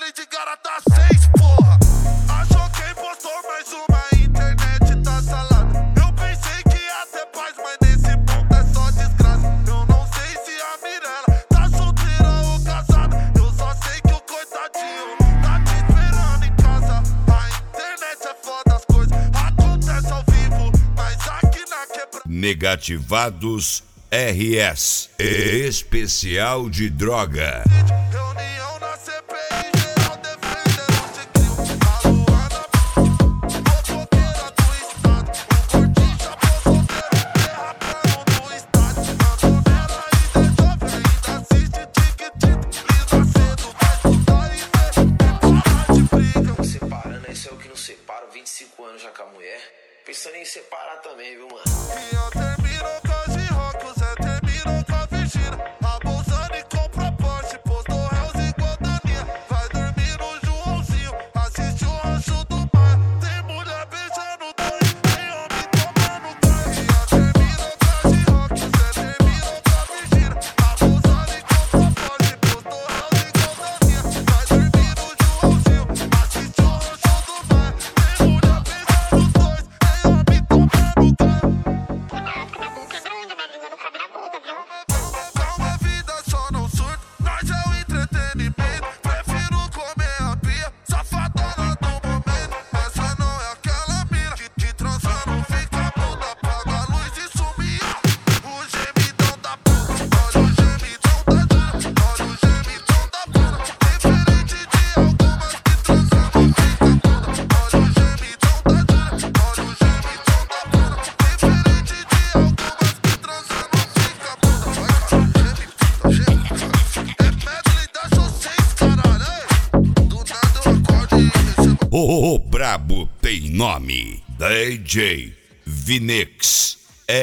vem de garota 6, porra. Achou quem postou mais uma, a internet tá salada. Eu pensei que ia ter paz, mas nesse ponto é só desgraça. Eu não sei se a Mirella tá solteira ou casada. Eu só sei que o coitadinho tá te esperando em casa. A internet é foda, as coisas acontecem ao vivo, mas aqui na quebrada. Negativados RS, especial de droga. Reunião na CPI, geral defendendo o Tiquinho. A Luana, fofoqueira do estado. O Gordinho chamou solteiro, derrapando no estádio. Antonella ainda é jovem, ainda assiste Tiquitito. Lisa cedo vai estudar e ver falar de briga. Separando, esse é o que não separa. 25 anos já com a mulher. Pensando em separar também, viu, mano? Ian terminou com a G-Rock, o Zé terminou com a Virgínia. A Bolsani comprou Porsche, postou réus igual Daninha. Vai dormir no Joãozinho, assiste o Rancho do Mar. Tem mulher beijando dois, tem homem tomando gás. Ian terminou com a G-Rock, o Zé terminou com a Virgínia. A Bolsani comprou Porsche, postou réus igual Daninha. Vai dormir no Joãozinho, assiste o Rancho do Mar. Tem mulher beijando dois, tem homem tomando gás. Calma, vida só não surta, nós é o entretenimento. Prefiro comer a pia, safadona do momento. Essa não é aquela mina que transa não fica muda. Apaga a luz e sumia o gemidão da puta. Olha o gemidão da dura, olha o gemidão da bunda. Diferente de algumas que transam não fica muda. Olha o gemidão da dura, olha o gemidão da bunda. Diferente de algumas que transam não fica muda. Vai, cara, é medley da José, caralho, ei. Do nada eu acordo e recebo. O brabo tem nome. DJ Vinix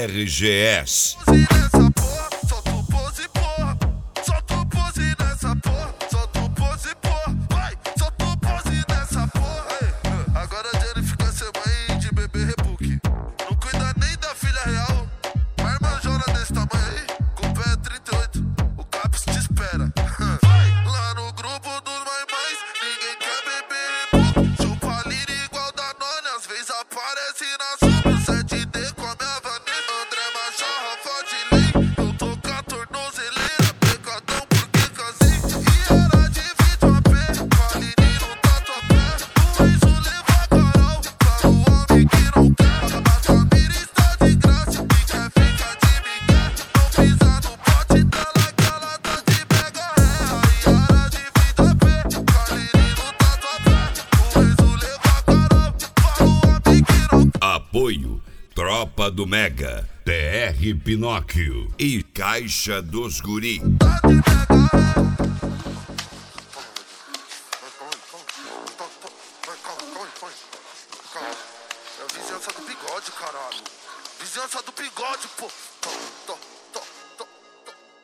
RGS. Pose nessa porra, solta o pose, porra. Solta o pose nessa porra, solta o pose, porra. Vai, solta o pose nessa porra. Ei, agora a Jennifer ser mãe de bebê rebook. Não cuida nem da filha real. Uma irmãzona desse tamanho aí, com o pé 38. O Caps te espera. Vai, lá no grupo dos mães, ninguém quer beber rebook. Chupa lira igual Danone, às vezes aparece na sombra. 7D come a Vanessa, André Machado, Rafa de lei. Eu tô com a tornozeleira, pecadão porque casei. E era de vídeo a pé, Valine no tatuapé. O Enzo leva a Carol, para o homem que não quer. A família está de graça, e quer ficar de migué. Não pisa no pote dela que ela tá de mega ré. E era de vídeo a pé, Valine no tatuapé. O Enzo leva a Carol, para o homem que não quer. Apoio Tropa do Mega, TR Pinóquio e Caixa dos Guri. Tá de mega ré. É a vizinhança do bigode, caralho. Vizinhança do bigode, pô.